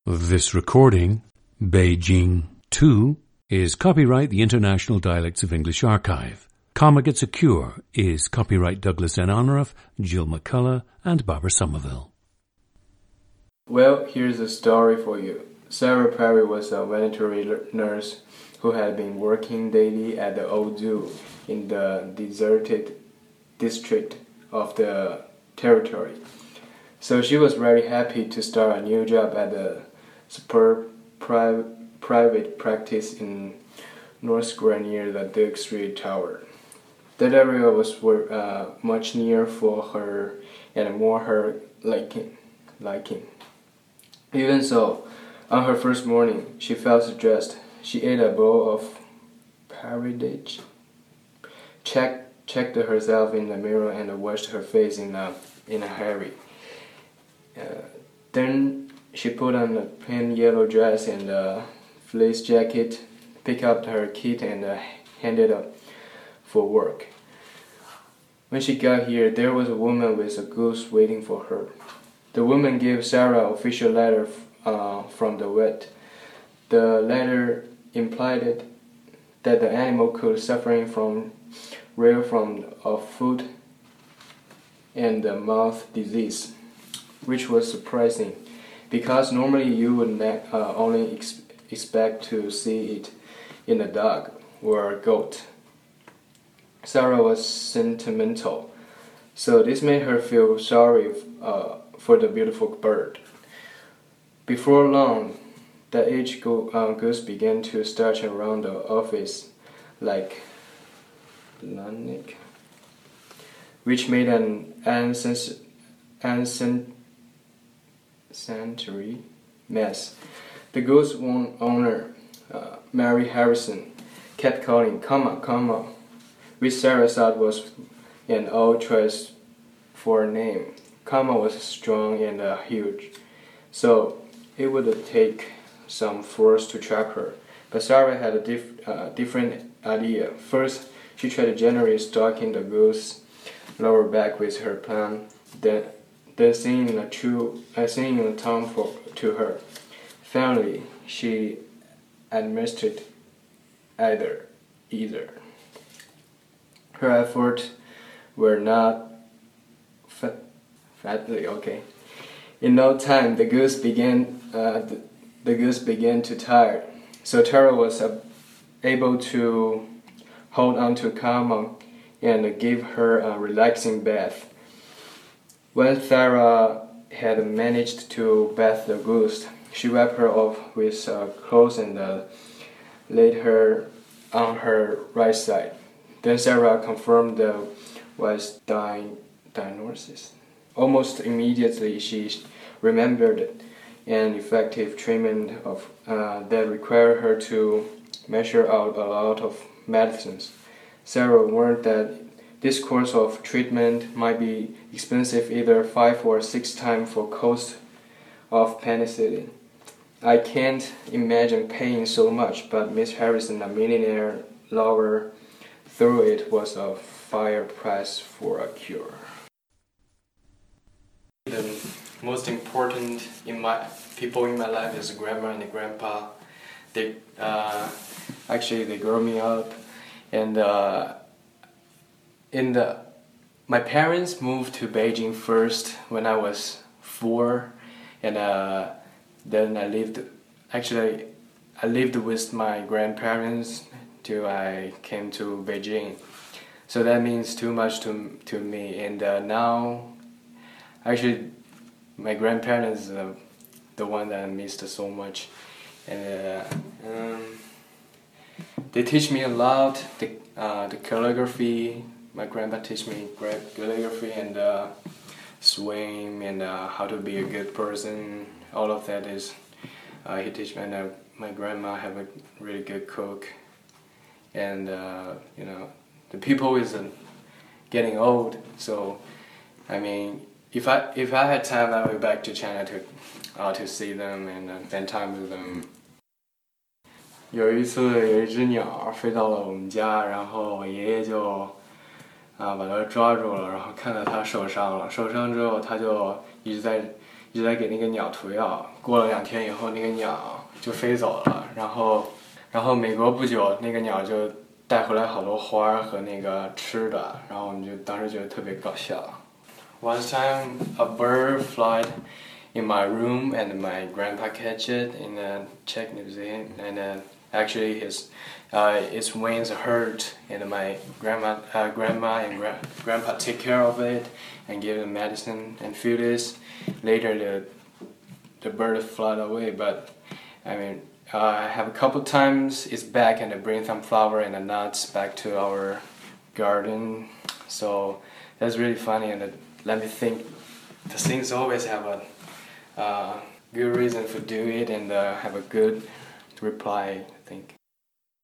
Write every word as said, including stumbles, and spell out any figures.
This recording, Beijing two, is copyright the International Dialects of English Archive. Karma Gets a Cure is copyright Douglas N. Honorath, Jill McCullough, and Barbara Somerville. Well, here's a story for you. Sarah Perry was a veterinary nurse who had been working daily at the old zoo in the deserted district of the territory. So she was very happy to start a new job at the superb pri- private practice in North Square near the Duke Street Tower. That area was uh, much nearer for her and more her liking. liking. Even so, on her first morning, she felt stressed. She ate a bowl of porridge, checked, checked herself in the mirror and washed her face in a, in a hurry. Uh, then she put on a plain yellow dress and a fleece jacket, picked up her kit and uh, headed up for work. When she got here, there was a woman with a goose waiting for her. The woman gave Sarah an official letter uh, from the vet. The letter implied that the animal could suffering from rare form of foot and mouth disease, which was surprising, because normally you would ne- uh, only ex- expect to see it in a dog or a goat. Sarah was sentimental, so this made her feel sorry uh, for the beautiful bird. Before long, the aged go- uh, goose began to start around the office like Lanik, which made an ancient Century mess. The goose owner, uh, Mary Harrison, kept calling, "Come on, come on," which Sarah thought was an old choice for a name. Kama was strong and uh, huge, so it would take some force to trap her. But Sarah had a diff- uh, different idea. First, she tried to generate stalking the goose lower back with her plan. Then Then singing a true, uh, singing a tone for to her. Finally, she administered either, either. Her efforts were not fa- fatally okay. In no time, the goose began, uh, the, the goose began to tire. So Tara was uh, able to hold on to Kama and give her a relaxing bath. When Sarah had managed to bath the goose, she wiped her off with uh, clothes and uh, laid her on her right side. Then Sarah confirmed the was di- diagnosis. Almost immediately, she remembered an effective treatment of uh, that required her to measure out a lot of medicines. Sarah warned that this course of treatment might be expensive, either five or six times for cost of penicillin. I can't imagine paying so much, but Miss Harrison, a millionaire lover, thought it was a fair price for a cure. The most important in my people in my life is grandma and grandpa. They uh, actually they grew me up, and. Uh, In the, my parents moved to Beijing first when I was four, and uh, then I lived. Actually, I lived with my grandparents till I came to Beijing, so that means too much to to me. And uh, now, actually, my grandparents are the one that I missed so much, and uh, um, they teach me a lot. The uh, the calligraphy. My grandpa teach me calligraphy and uh, swim and uh, how to be a good person. All of that is uh, he teach me. And uh, my grandma have a really good cook. And uh, you know, the people is uh, getting old. So I mean, if I if I had time, I would go back to China to uh, to see them and uh, spend time with them. 有一次，有一只鸟飞到了我们家，然后我爷爷就。啊，把它抓住了，然后看到它受伤了。受伤之后，它就一直在一直在给那个鸟涂药。过了两天以后，那个鸟就飞走了。然后，然后没过不久，那个鸟就带回来好多花和那个吃的，然后我们就当时觉得特别搞笑。One time, a bird flied in my room, and my grandpa catch it in the Czech museum, and uh, actually his uh, its wings hurt, and my grandma, uh, grandma and gra- grandpa take care of it and give it medicine and feed it. Later, the the bird flew away, but I mean, uh, I have a couple times it's back and I bring some flower and the nuts back to our garden, so that's really funny, and it let me think. The things always have a uh, good reason for doing it and uh, have a good reply, I think.